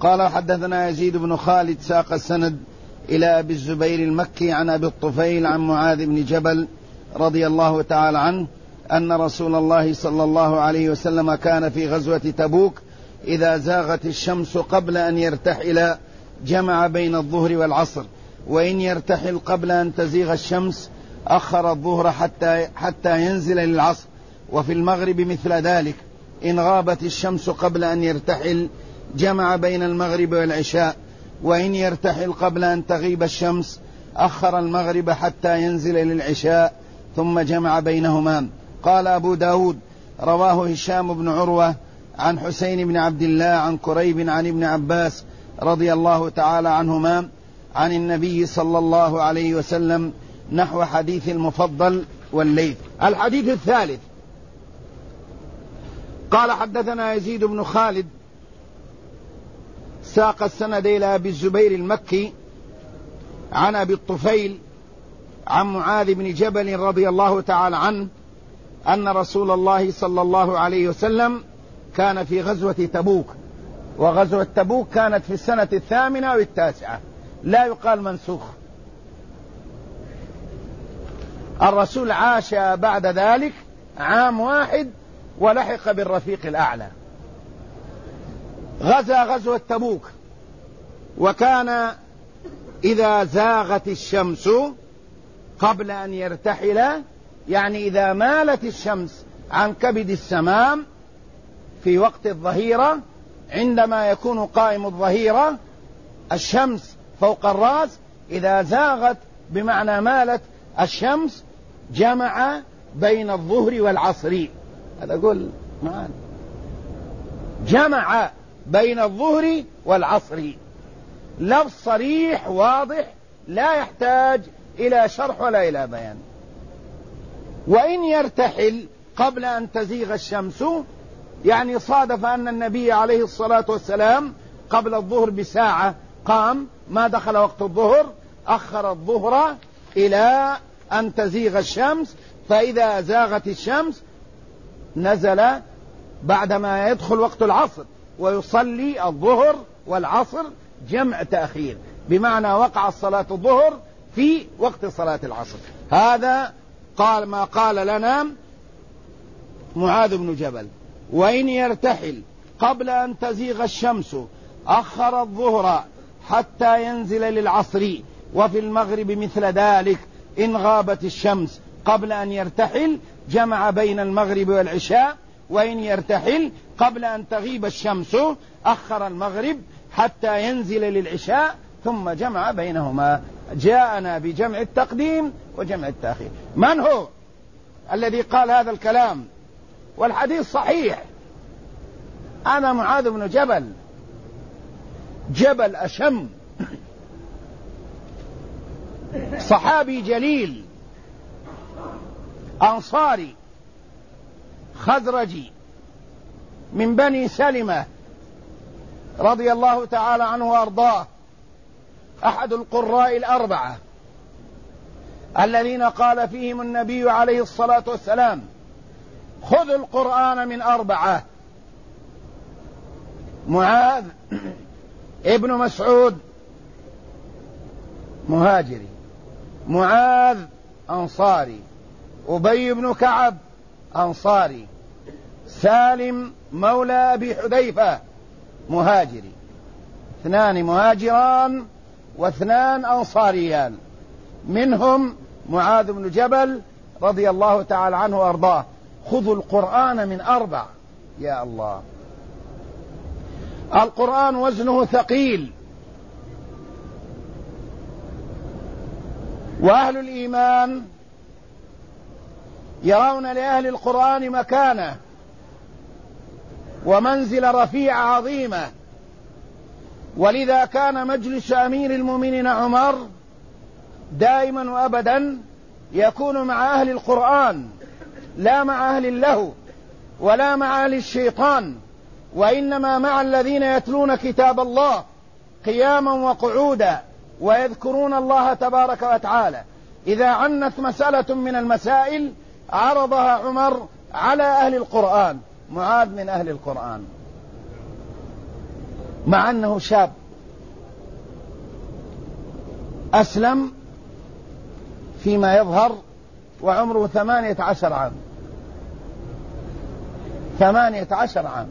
قال حدثنا يزيد بن خالد ساق السند إلى أبي الزبير المكي عن أبي الطفيل عن معاذ بن جبل رضي الله تعالى عنه أن رسول الله صلى الله عليه وسلم كان في غزوة تبوك إذا زاغت الشمس قبل أن يرتحل جمع بين الظهر والعصر، وإن يرتحل قبل أن تزيغ الشمس أخر الظهر حتى ينزل للعصر، وفي المغرب مثل ذلك، إن غابت الشمس قبل أن يرتحل جمع بين المغرب والعشاء، وإن يرتحل قبل أن تغيب الشمس أخر المغرب حتى ينزل للعشاء ثم جمع بينهما. قال أبو داود رواه هشام بن عروة عن حسين بن عبد الله عن كريب عن ابن عباس رضي الله تعالى عنهما عن النبي صلى الله عليه وسلم نحو حديث المفضل والليث. الحديث الثالث قال حدثنا يزيد بن خالد ساق السند إلى أبي الزبير المكي عن أبي الطفيل عن معاذ بن جبل رضي الله تعالى عنه أن رسول الله صلى الله عليه وسلم كان في غزوة تبوك، وغزوة تبوك كانت في السنة 8 أو 9، لا يقال منسوخ. الرسول عاش بعد ذلك عام واحد ولحق بالرفيق الأعلى. غزا غزوة تبوك، وكان إذا زاغت الشمس قبل أن يرتحل، يعني إذا مالت الشمس عن كبد السمام في وقت الظهيرة، عندما يكون قائم الظهيرة الشمس فوق الرأس، إذا زاغت بمعنى مالت الشمس جمع بين الظهر والعصر. هذا قول معانا، جمع بين الظهر والعصر، لفظ صريح واضح لا يحتاج إلى شرح ولا إلى بيان. وإن يرتحل قبل أن تزيغ الشمس، يعني صادف أن النبي عليه الصلاة والسلام قبل الظهر بساعة قام، ما دخل وقت الظهر، أخر الظهر إلى أن تزيغ الشمس، فإذا زاغت الشمس نزل بعدما يدخل وقت العصر ويصلي الظهر والعصر جمع تأخير، بمعنى وقع صلاة الظهر في وقت صلاة العصر. هذا قال ما قال لنا معاذ بن جبل. وإن يرتحل قبل أن تزيغ الشمس أخر الظهر حتى ينزل للعصر، وفي المغرب مثل ذلك، إن غابت الشمس قبل أن يرتحل جمع بين المغرب والعشاء، وإن يرتحل قبل أن تغيب الشمس أخر المغرب حتى ينزل للعشاء ثم جمع بينهما. جاءنا بجمع التقديم وجمع التأخير. من هو الذي قال هذا الكلام؟ والحديث صحيح. أنا معاذ بن جبل، جبل أشم، صحابي جليل أنصاري خزرجي من بني سلمة رضي الله تعالى عنه وأرضاه، أحد القراء الأربعة الذين قال فيهم النبي عليه الصلاة والسلام: خذوا القرآن من 4: معاذ ابن مسعود مهاجري، معاذ أنصاري، أبي بن كعب أنصاري، سالم مولى أبي حذيفة مهاجري. 2 مهاجران و2 أنصاريان، منهم معاذ بن جبل رضي الله تعالى عنه وأرضاه. خذوا القرآن من 4. يا الله، القرآن وزنه ثقيل، وأهل الإيمان يرون لأهل القرآن مكانة ومنزل رفيعة عظيمة، ولذا كان مجلس أمير المؤمنين عمر دائما وأبدا يكون مع أهل القرآن، لا مع أهل اللهو ولا مع أهل الشيطان، وإنما مع الذين يتلون كتاب الله قياما وقعودا ويذكرون الله تبارك وتعالى. إذا عنت مسألة من المسائل عرضها عمر على أهل القرآن. معاذ من أهل القرآن، مع أنه شاب أسلم فيما يظهر وعمره 18 عام. 18 عام.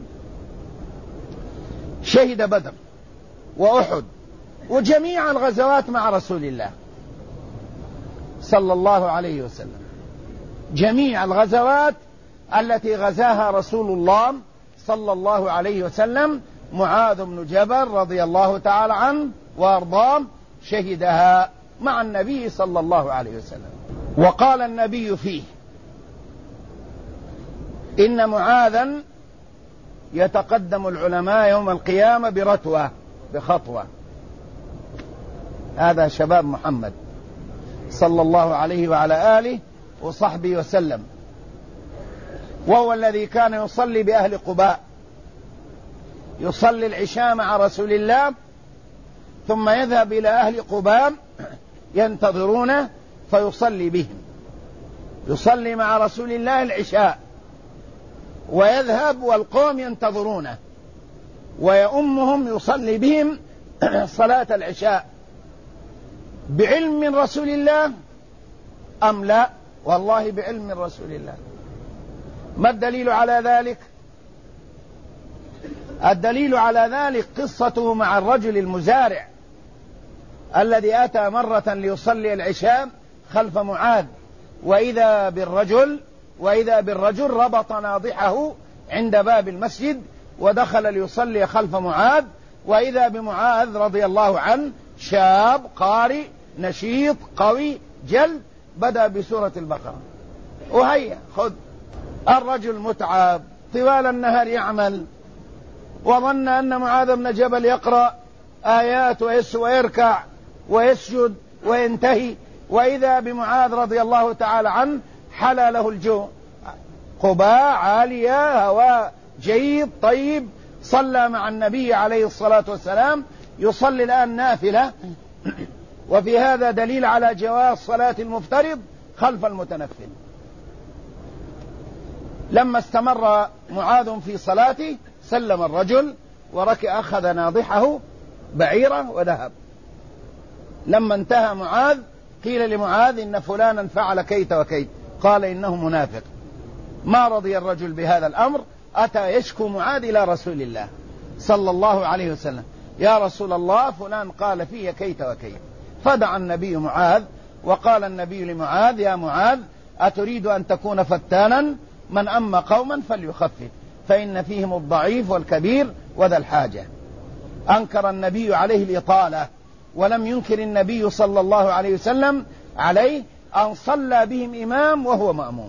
شهد بدر وأحد وجميع الغزوات مع رسول الله صلى الله عليه وسلم. جميع الغزوات التي غزاها رسول الله صلى الله عليه وسلم معاذ بن جبل رضي الله تعالى عنه وارضاه شهدها مع النبي صلى الله عليه وسلم. وقال النبي فيه: إن معاذا يتقدم العلماء يوم القيامة برتوة، بخطوة. هذا شباب محمد صلى الله عليه وعلى آله وصحبه وسلم، وهو الذي كان يصلي بأهل قباء، يصلي العشاء مع رسول الله ثم يذهب إلى أهل قباء ينتظرونه فيصلي بهم. يصلي مع رسول الله العشاء ويذهب والقوم ينتظرونه ويؤمهم يصلي بهم صلاة العشاء. بعلم من رسول الله أم لا؟ والله بعلم من رسول الله. ما الدليل على ذلك؟ الدليل على ذلك قصته مع الرجل المزارع الذي أتى مرة ليصلي العشاء خلف معاذ، وإذا بالرجل ربط ناضحه عند باب المسجد ودخل ليصلي خلف معاذ، وإذا بمعاذ رضي الله عنه شاب قارئ نشيط قوي جلد بدأ بسورة البقرة. وهيا خذ. الرجل متعب طوال النهار يعمل، وظن أن معاذ بن جبل يقرأ آيات ويركع ويسجد وينتهي، وإذا بمعاذ رضي الله تعالى عنه حلى له الجوع. قباء عالية، هواء جيد طيب، صلى مع النبي عليه الصلاة والسلام، يصلي الآن نافلة. وفي هذا دليل على جواز صلاة المفترض خلف المتنفل. لما استمر معاذ في صلاته سلم الرجل وركع، أخذ ناضحه بعيرة وذهب. لما انتهى معاذ قيل لمعاذ: إن فلانا فعل كيت وكيت. قال: إنه منافق. ما رضي الرجل بهذا الأمر، أتى يشكو معاذ إلى رسول الله صلى الله عليه وسلم: يا رسول الله فلان قال فيه كيت وكيت. فدعا النبي معاذ وقال النبي لمعاذ: يا معاذ أتريد أن تكون فتانا؟ من أما قوما فليخفف فإن فيهم الضعيف والكبير وذا الحاجة. أنكر النبي عليه الإطالة، ولم ينكر النبي صلى الله عليه وسلم عليه أن صلى بهم إمام وهو مأموم.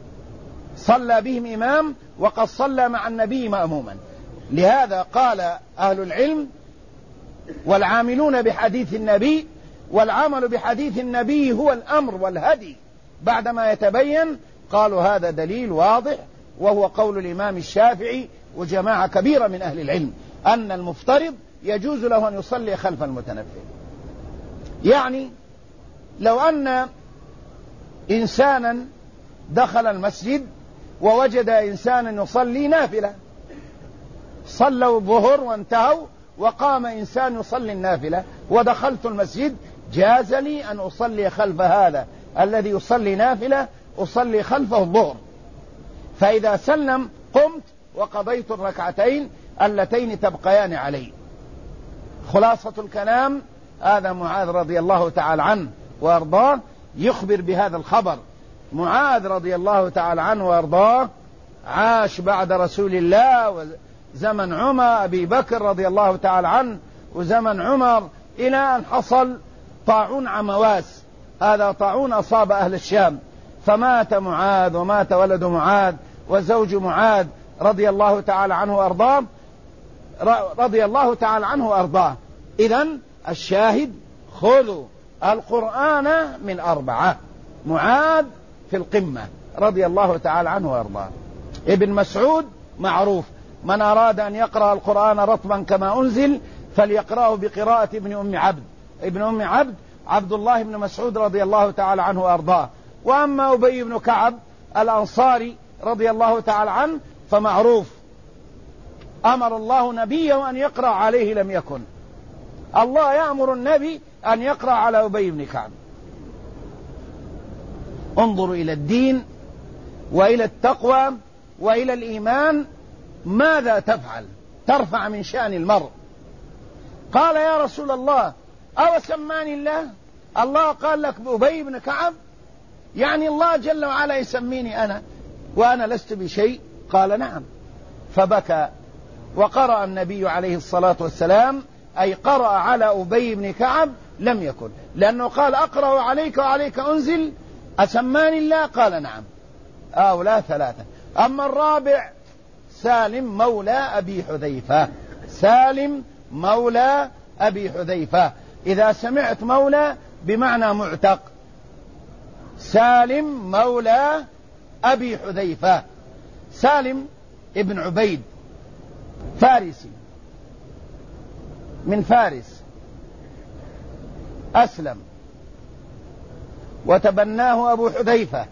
صلى بهم إمام وقد صلى مع النبي مأموما. لهذا قال أهل العلم: والعاملون بحديث النبي، والعمل بحديث النبي هو الأمر والهدي بعدما يتبين. قالوا هذا دليل واضح، وهو قول الإمام الشافعي وجماعة كبيرة من أهل العلم، أن المفترض يجوز له أن يصلي خلف المتنفل. يعني لو أن إنسانا دخل المسجد ووجد إنسانا يصلي نافلة، صلوا الظهر وانتهوا، وقام إنسان يصلي النافلة ودخلت المسجد، جاز لي أن أصلي خلف هذا الذي يصلي نافلة، أصلي خلفه الظهر. فإذا سلم قمت وقضيت الركعتين اللتين تبقيان علي. خلاصة الكلام: هذا معاذ رضي الله تعالى عنه وأرضاه يخبر بهذا الخبر. معاذ رضي الله تعالى عنه وأرضاه عاش بعد رسول الله وزمن عمر أبي بكر رضي الله تعالى عنه وزمن عمر، إلى أن حصل طاعون عمواس. هذا طاعون أصاب أهل الشام، فمات معاذ ومات ولد معاذ وزوج معاذ رضي الله تعالى عنه وأرضاه، رضي الله تعالى عنه وأرضاه. إذن الشاهد: خذوا القرآن من 4. معاذ في القمة رضي الله تعالى عنه وأرضاه. ابن مسعود معروف: من أراد أن يقرأ القرآن رطبا كما أنزل فليقرأه بقراءة ابن أم عبد. ابن أم عبد عبد الله بن مسعود رضي الله تعالى عنه وأرضاه. وأما أبي بن كعب الأنصاري رضي الله تعالى عنه فمعروف أمر الله نبيه أن يقرأ عليه لم يكن. الله يأمر النبي أن يقرأ على أبي بن كعب. انظروا إلى الدين وإلى التقوى وإلى الإيمان، ماذا تفعل؟ ترفع من شأن المرء. قال يا رسول الله أو سماني الله؟ الله قال لك أبي بن كعب؟ يعني الله جل وعلا يسميني أنا وأنا لست بشيء؟ قال نعم. فبكى، وقرأ النبي عليه الصلاة والسلام، أي قرأ على أبي بن كعب لم يكن، لأنه قال أقرأ عليك وعليك أنزل، أسماني الله؟ قال نعم. لا ثلاثة. أما الرابع سالم مولى أبي حذيفة. سالم مولى أبي حذيفة، إذا سمعت مولى بمعنى معتق. سالم مولى أبي حذيفة. سالم ابن عبيد فارسي من فارس، أسلم وتبناه أبو حذيفة،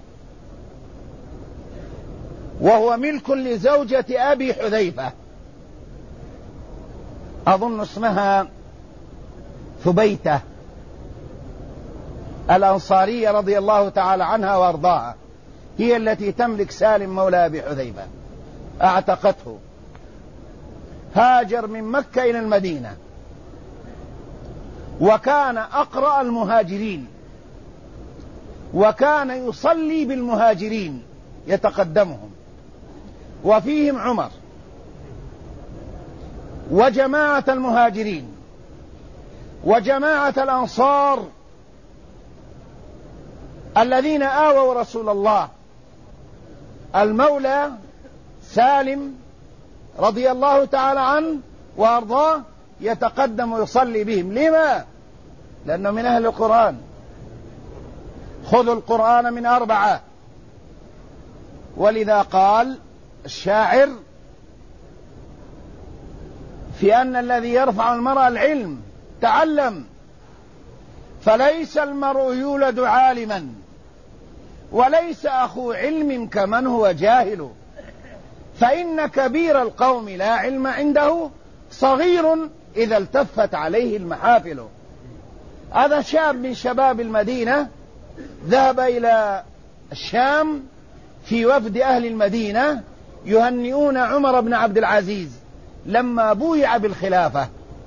وهو ملك لزوجة أبي حذيفة، أظن اسمها ثبيتة الأنصارية رضي الله تعالى عنها وأرضاها، هي التي تملك سالم مولى أبي حذيفة، أعتقته. هاجر من مكة إلى المدينة، وكان أقرأ المهاجرين، وكان يصلي بالمهاجرين يتقدمهم، وفيهم عمر وجماعة المهاجرين وجماعة الأنصار الذين آووا رسول الله. المولى سالم رضي الله تعالى عنه وأرضاه يتقدم ويصلي بهم. لما؟ لأنه من أهل القرآن. خذوا القرآن من 4، ولذا قال الشاعر في أن الذي يرفع المرء العلم تعلم، فليس المرء يولد عالما، وليس أخو علم كمن هو جاهل، فإن كبير القوم لا علم عنده، صغير إذا التفت عليه المحافل. هذا شاب من شباب المدينة ذهب إلى الشام في وفد أهل المدينة يهنئون عمر بن عبد العزيز لما بويع بالخلافة.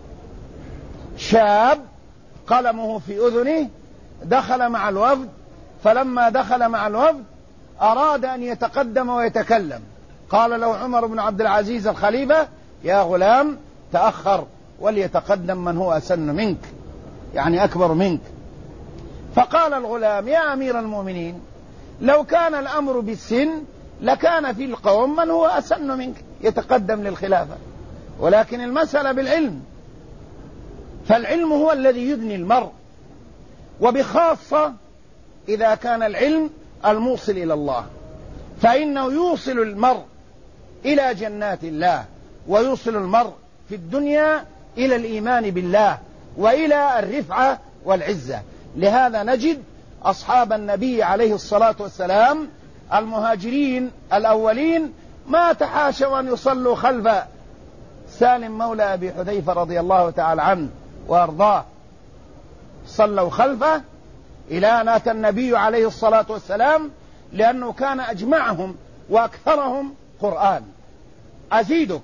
شاب قلمه في أذنه دخل مع الوفد، فلما دخل مع الوفد أراد أن يتقدم ويتكلم، قال له عمر بن عبد العزيز الخليفة يا غلام تأخر وليتقدم من هو أسن منك، يعني أكبر منك. فقال الغلام يا أمير المؤمنين لو كان الأمر بالسن لكان في القوم من هو أسن منك يتقدم للخلافة، ولكن المسألة بالعلم، فالعلم هو الذي يدني المرء، وبخاصة إذا كان العلم الموصل إلى الله، فإنه يوصل المرء إلى جنات الله، ويوصل المرء في الدنيا إلى الإيمان بالله وإلى الرفعة والعزة. لهذا نجد أصحاب النبي عليه الصلاة والسلام المهاجرين الأولين ما تحاشوا أن يصلوا خلف سالم مولى أبي حذيفة رضي الله تعالى عنه وأرضاه، صلوا خلفه إلى أن أتى النبي عليه الصلاة والسلام، لأنه كان أجمعهم وأكثرهم قرآن. أزيدك،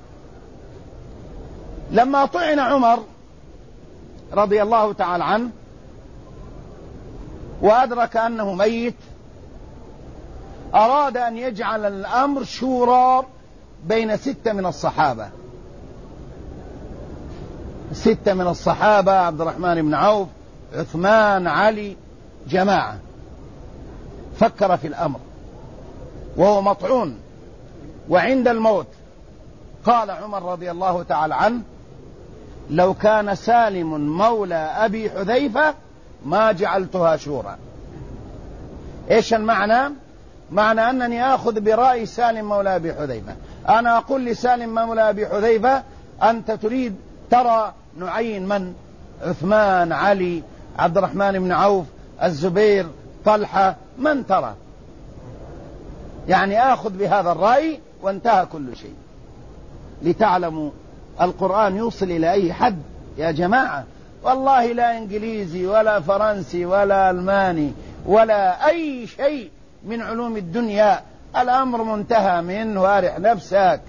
لما طعن عمر رضي الله تعالى عنه وأدرك أنه ميت، أراد أن يجعل الأمر شورى بين 6 من الصحابة. 6 من الصحابة، عبد الرحمن بن عوف، عثمان، علي، جماعة. فكر في الأمر وهو مطعون وعند الموت، قال عمر رضي الله تعالى عنه لو كان سالم مولى أبي حذيفة ما جعلتها شورى. إيش المعنى؟ معنى أنني آخذ برأي سالم مولى أبي حذيفة. أنا أقول لسالم مولى أبي حذيفة أنت تريد ترى نعين من؟ عثمان، علي، عبد الرحمن بن عوف، الزبير، طلحة، من ترى؟ يعني آخذ بهذا الرأي وانتهى كل شيء. لتعلموا القرآن يوصل إلى أي حد يا جماعة. والله لا إنجليزي ولا فرنسي ولا ألماني ولا أي شيء من علوم الدنيا، الأمر منتهى منه، وارح نفسك.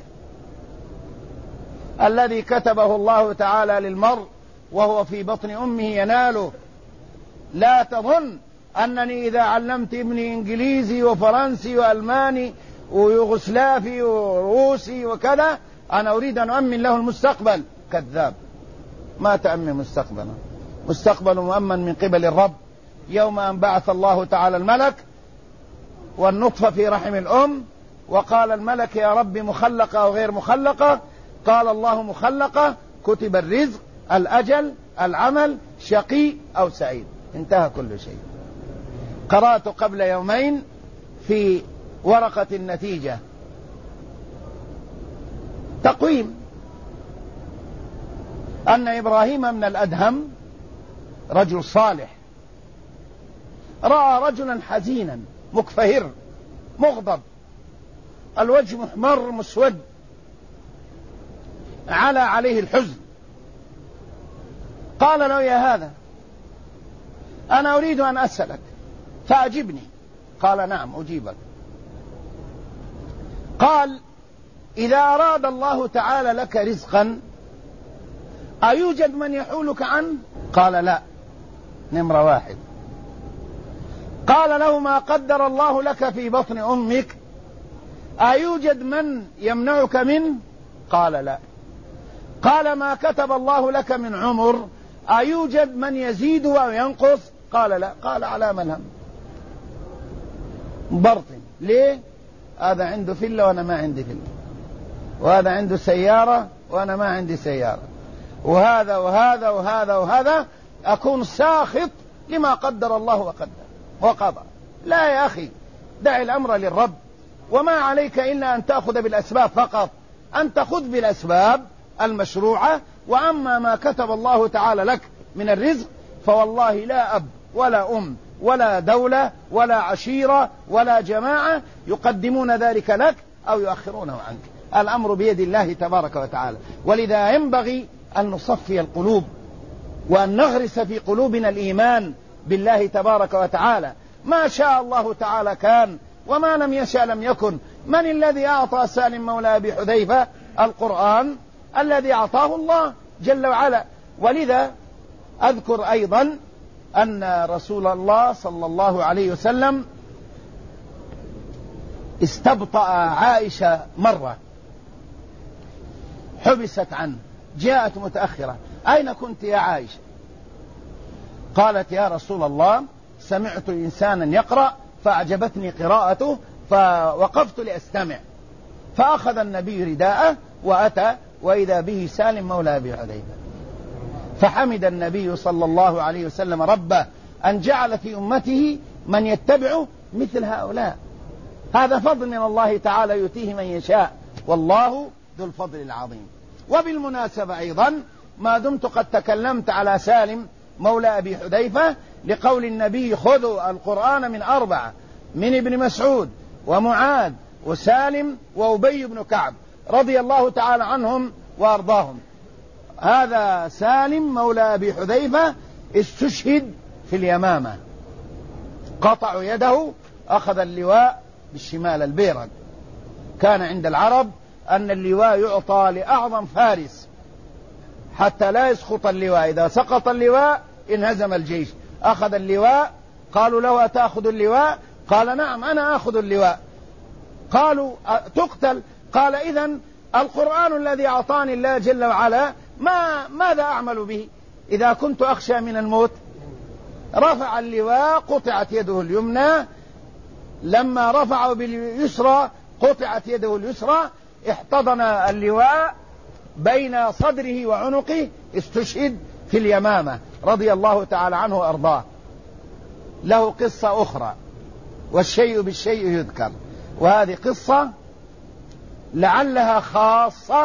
الذي كتبه الله تعالى للمرء وهو في بطن أمه يناله. لا تظن أنني إذا علمت ابني إنجليزي وفرنسي وألماني ويوغسلافي وروسي وكذا أنا أريد أن أؤمن له المستقبل. كذاب، ما تأمن مستقبلا. مستقبل مؤمن من قبل الرب يوم أن بعث الله تعالى الملك والنطفة في رحم الأم، وقال الملك يا رب مخلقة أو غير مخلقة؟ قال الله مخلقة، كتب الرزق، الأجل، العمل، شقي أو سعيد، انتهى كل شيء. قرأت قبل يومين في ورقة النتيجة تقويم أن إبراهيم من الأدهم رجل صالح رأى رجلا حزينا مكفهر مغضب، الوجه محمر مسود، عليه الحزن. قال له يا هذا أنا أريد أن أسألك فأجبني. قال نعم أجيبك. قال إذا أراد الله تعالى لك رزقا أيوجد من يحولك عنه؟ قال لا، نمرة واحد. قال له ما قدر الله لك في بطن أمك أيوجد من يمنعك منه؟ قال لا. قال ما كتب الله لك من عمر أيوجد من يزيد أو ينقص؟ قال لا. قال على من هم برطن. ليه؟ هذا عنده فيلا وأنا ما عندي فيلا، وهذا عنده سيارة وأنا ما عندي سيارة، وهذا وهذا وهذا وهذا، أكون ساخط لما قدر الله وقدر وقضى. لا يا أخي، دع الأمر للرب، وما عليك إلا أن تأخذ بالأسباب فقط، أن تأخذ بالأسباب المشروعة. وأما ما كتب الله تعالى لك من الرزق فوالله لا أب ولا أم ولا دولة ولا عشيرة ولا جماعة يقدمون ذلك لك أو يؤخرونه عنك. الأمر بيد الله تبارك وتعالى. ولذا ينبغي أن نصفي القلوب وأن نغرس في قلوبنا الإيمان بالله تبارك وتعالى. ما شاء الله تعالى كان، وما لم يشاء لم يكن. من الذي أعطى سالم مولى أبي حذيفة القرآن؟ الذي أعطاه الله جل وعلا. ولذا أذكر أيضا أن رسول الله صلى الله عليه وسلم استبطأ عائشة مرة، حبست عنه، جاءت متأخرة: أين كنت يا عائشة؟ قالت: يا رسول الله سمعت إنسانا يقرأ فأعجبتني قراءته فوقفت لأستمع، فأخذ النبي رداءه وأتى وإذا به سالم مولى أبي حذيفة، فحمد النبي صلى الله عليه وسلم ربه أن جعل في أمته من يتبع مثل هؤلاء. هذا فضل من الله تعالى يؤتيه من يشاء، والله ذو الفضل العظيم. وبالمناسبة أيضا ما دمت قد تكلمت على سالم مولى أبي حذيفة، لقول النبي: خذوا القرآن من أربعة، من ابن مسعود ومعاذ وسالم وأبي بن كعب رضي الله تعالى عنهم وأرضاهم. هذا سالم مولى أبي حذيفة استشهد في اليمامة، قطعوا يده، أخذ اللواء بالشمال البيرق. كان عند العرب أن اللواء يعطى لأعظم فارس حتى لا يسقط اللواء، إذا سقط اللواء انهزم الجيش. أخذ اللواء، قالوا له: أتأخذ اللواء؟ قال: نعم أنا أخذ اللواء. قالوا: تقتل؟ قال: إذن القرآن الذي أعطاني الله جل وعلا ماذا أعمل به إذا كنت أخشى من الموت؟ رفع اللواء، قطعت يده اليمنى، لما رفعه باليسرى قطعت يده اليسرى، احتضن اللواء بين صدره وعنقه، استشهد في اليمامة رضي الله تعالى عنه وأرضاه. له قصة أخرى، والشيء بالشيء يذكر، وهذه قصة لعلها خاصة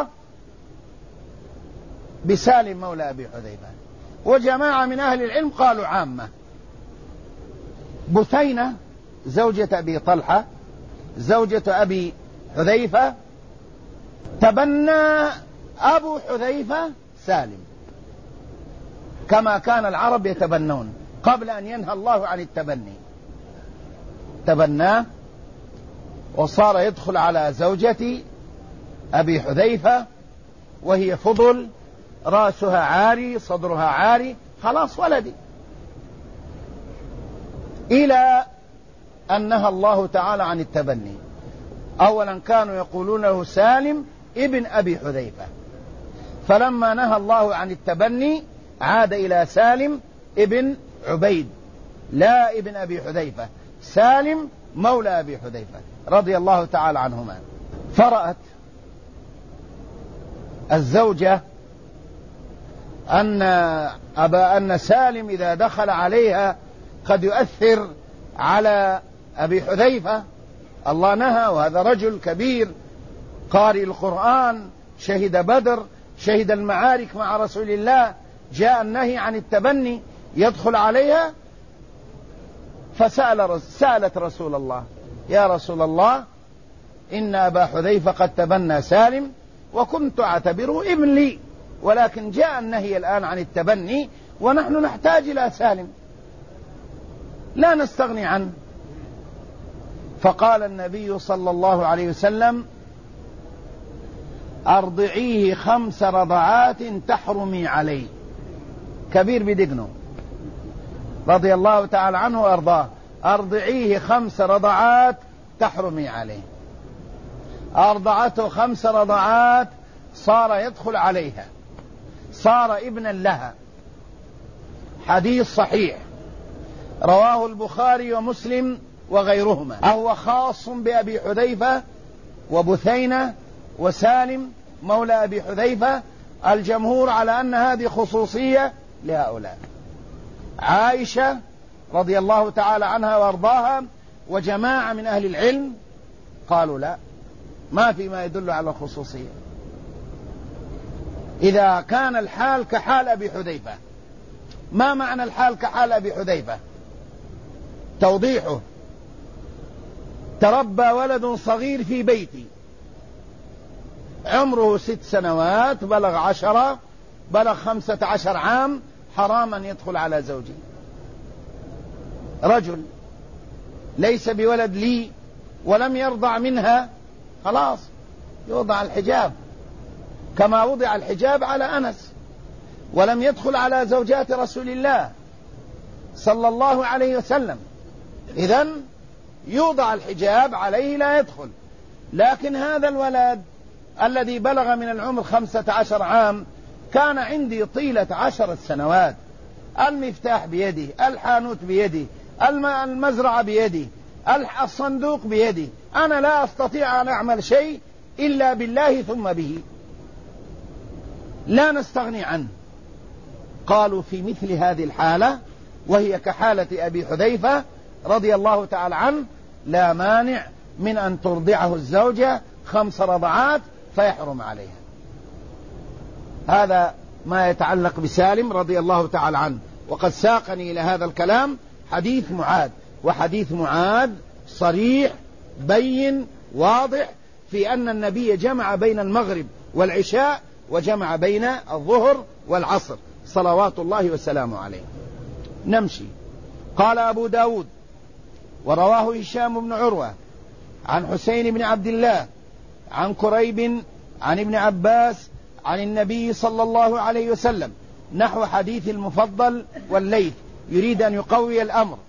بسالم مولى أبي حذيفة، وجماعة من أهل العلم قالوا عامة. بثينة زوجة أبي طلحة زوجة أبي حذيفة تبنى أبو حذيفة سالم كما كان العرب يتبنون قبل أن ينهى الله عن التبني. تبناه وصار يدخل على زوجة أبي حذيفة وهي فضل، رأسها عاري، صدرها عاري، خلاص ولدي، إلى أن نهى الله تعالى عن التبني. أولا كانوا يقولون له سالم ابن أبي حذيفة، فلما نهى الله عن التبني عاد إلى سالم ابن عبيد لا ابن أبي حذيفة، سالم مولى أبي حذيفة رضي الله تعالى عنهما. فرأت الزوجة أن سالم إذا دخل عليها قد يؤثر على أبي حذيفة. الله نهى، وهذا رجل كبير قارئ القرآن، شهد بدر، شهد المعارك مع رسول الله، جاء النهي عن التبني، يدخل عليها. فسألت رسول الله: يا رسول الله، إن أبا حذيفة قد تبنى سالم وكنت أعتبره ابن لي، ولكن جاء النهي الآن عن التبني ونحن نحتاج إلى سالم لا نستغني عنه. فقال النبي صلى الله عليه وسلم: أرضعيه 5 رضعات تحرمي عليه. كبير بدقنه رضي الله تعالى عنه وأرضاه، أرضعيه 5 رضعات تحرمي عليه. أرضعته 5 رضعات، صار يدخل عليها، صار ابنا لها. حديث صحيح رواه البخاري ومسلم وغيرهما. أهو خاص بأبي حذيفة وبثينة وسالم مولى أبي حذيفة؟ الجمهور على أن هذه خصوصية لهؤلاء. عائشة رضي الله تعالى عنها وارضاها وجماعة من أهل العلم قالوا لا، ما في ما يدل على الخصوصية. إذا كان الحال كحال أبي حذيفة. ما معنى الحال كحال أبي حذيفة؟ توضيحه: تربى ولد صغير في بيتي، عمره 6 سنوات، بلغ 10، بلغ 15 عام، حراما يدخل على زوجي. رجل ليس بولد لي ولم يرضع منها، خلاص يوضع الحجاب كما وضع الحجاب على أنس، ولم يدخل على زوجات رسول الله صلى الله عليه وسلم، إذن يوضع الحجاب عليه لا يدخل. لكن هذا الولد الذي بلغ من العمر 15 عام كان عندي طيلة 10 سنوات، المفتاح بيدي، الحانوت بيدي، المزرعة بيدي، الصندوق بيدي، أنا لا أستطيع أن أعمل شيء إلا بالله ثم به، لا نستغني عنه. قالوا في مثل هذه الحالة وهي كحالة أبي حذيفة رضي الله تعالى عنه لا مانع من أن ترضعه الزوجة 5 رضعات فيحرم عليها. هذا ما يتعلق بسالم رضي الله تعالى عنه. وقد ساقني إلى هذا الكلام حديث معاذ، وحديث معاذ صريح بين واضح في أن النبي جمع بين المغرب والعشاء وجمع بين الظهر والعصر صلوات الله وسلامه عليه. نمشي. قال أبو داود: ورواه هشام بن عروة عن حسين بن عبد الله عن كريب عن ابن عباس عن النبي صلى الله عليه وسلم نحو حديث المفضل والليث، يريد أن يقوي الأمر.